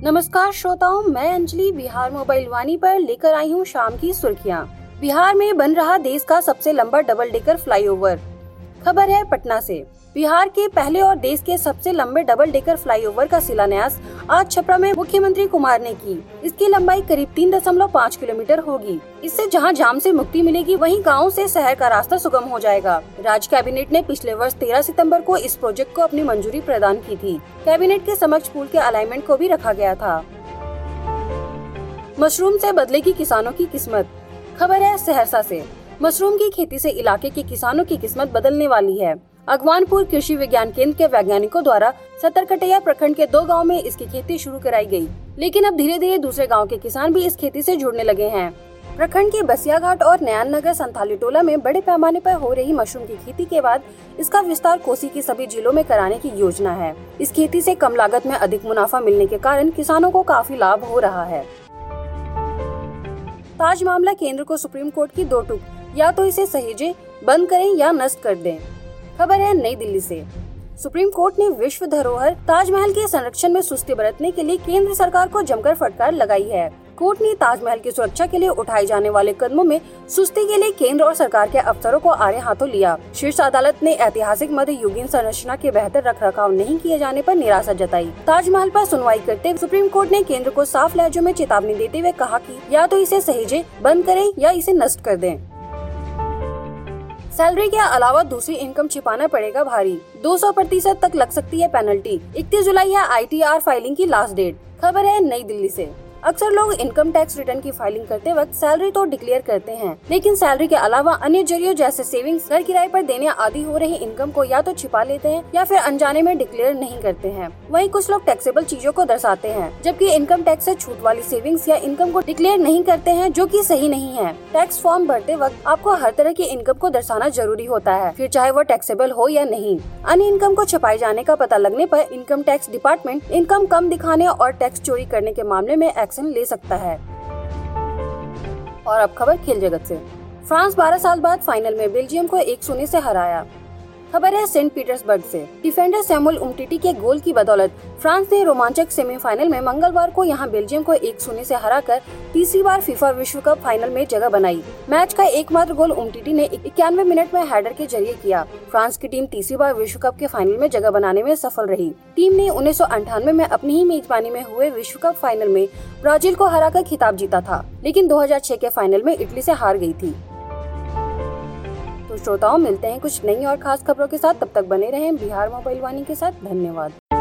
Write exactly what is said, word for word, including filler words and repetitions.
नमस्कार श्रोताओं, मैं अंजलि बिहार मोबाइल वाणी पर लेकर आई हूँ शाम की सुर्खियाँ। बिहार में बन रहा देश का सबसे लंबा डबल डेकर फ्लाईओवर। खबर है पटना से। बिहार के पहले और देश के सबसे लंबे डबल डेकर फ्लाईओवर का शिलान्यास आज छपरा में मुख्यमंत्री कुमार ने की। इसकी लंबाई करीब तीन दशमलव पाँच किलोमीटर होगी। इससे जहां जाम से मुक्ति मिलेगी, वहीं गाँव से शहर का रास्ता सुगम हो जाएगा। राज्य कैबिनेट ने पिछले वर्ष तेरह सितंबर को इस प्रोजेक्ट को अपनी मंजूरी प्रदान की थी। कैबिनेट के समक्ष पुल के अलाइनमेंट को भी रखा गया था। मशरूम से बदलेगी किसानों की किस्मत। खबर है सहरसा से। मशरूम की खेती से इलाके के किसानों की किस्मत बदलने वाली है। अगवानपुर कृषि विज्ञान केंद्र के वैज्ञानिकों द्वारा सतरकटैया प्रखंड के दो गांव में इसकी खेती शुरू कराई गई, लेकिन अब धीरे धीरे दूसरे गांव के किसान भी इस खेती से जुड़ने लगे हैं। प्रखंड के बसिया घाट और नयान नगर संथाली टोला में बड़े पैमाने पर हो रही मशरूम की खेती के बाद इसका विस्तार कोसी के सभी जिलों में कराने की योजना है। इस खेती से कम लागत में अधिक मुनाफा मिलने के कारण किसानों को काफी लाभ हो रहा है। ताज मामला केंद्र को सुप्रीम कोर्ट की दो टूक, या तो इसे सहेजे, बंद करें या नष्ट कर दें। खबर है नई दिल्ली से। सुप्रीम कोर्ट ने विश्व धरोहर ताजमहल के संरक्षण में सुस्ती बरतने के लिए केंद्र सरकार को जमकर फटकार लगाई है। कोर्ट ने ताजमहल की सुरक्षा के लिए उठाए जाने वाले कदमों में सुस्ती के लिए केंद्र और सरकार के अफसरों को आड़े हाथों लिया। शीर्ष अदालत ने ऐतिहासिक मध्ययुगीन संरचना के बेहतर रखरखाव नहीं किए जाने पर निराशा जताई। ताजमहल पर सुनवाई करते हुए सुप्रीम कोर्ट ने केंद्र को साफ लहजों में चेतावनी देते हुए कहा कि या तो इसे सहेजे, बंद करें या इसे नष्ट कर दें। सैलरी के अलावा दूसरी इनकम छिपाना पड़ेगा भारी। दो सौ प्रतिशत तक लग सकती है पेनल्टी। इकतीस जुलाई है आई टी आर फाइलिंग की लास्ट डेट। खबर है नई दिल्ली से। अक्सर लोग इनकम टैक्स रिटर्न की फाइलिंग करते वक्त सैलरी तो डिक्लेयर करते हैं, लेकिन सैलरी के अलावा अन्य जरियों जैसे सेविंग्स, घर किराए पर देने आदि हो रही इनकम को या तो छिपा लेते हैं या फिर अनजाने में डिक्लेयर नहीं करते हैं। वहीं कुछ लोग टैक्सेबल चीजों को दर्शाते हैं, जबकि इनकम टैक्स से छूट वाली सेविंग्स या इनकम को डिक्लेयर नहीं करते हैं, जो कि सही नहीं है। टैक्स फॉर्म भरते वक्त आपको हर तरह की इनकम को दर्शाना जरूरी होता है, फिर चाहे वो टैक्सेबल हो या नहीं। अन्य इनकम को छुपाए जाने का पता लगने पर इनकम टैक्स डिपार्टमेंट इनकम कम दिखाने और टैक्स चोरी करने के मामले में एक्शन ले सकता है। और अब खबर खेल जगत से। फ्रांस बारह साल बाद फाइनल में बेल्जियम को एक शून्य से हराया। खबर है सेंट पीटर्सबर्ग से। डिफेंडर सैमुअल उमटीटी के गोल की बदौलत फ्रांस ने रोमांचक सेमीफाइनल में मंगलवार को यहां बेल्जियम को एक शून्य से हराकर तीसरी बार फीफा विश्व कप फाइनल में जगह बनाई। मैच का एकमात्र गोल उमटीटी ने इक्यानवे मिनट में हेडर के जरिए किया। फ्रांस की टीम तीसरी बार विश्व कप के फाइनल में जगह बनाने में सफल रही। टीम ने उन्नीस सौ अंठानवे में अपनी ही मेजबानी में हुए विश्व कप फाइनल में ब्राजील को हराकर खिताब जीता था, लेकिन दो हजार छह के फाइनल में इटली से हार गई थी। तो श्रोताओं, मिलते हैं कुछ नई और खास खबरों के साथ। तब तक बने रहें बिहार मोबाइल वाणी के साथ। धन्यवाद।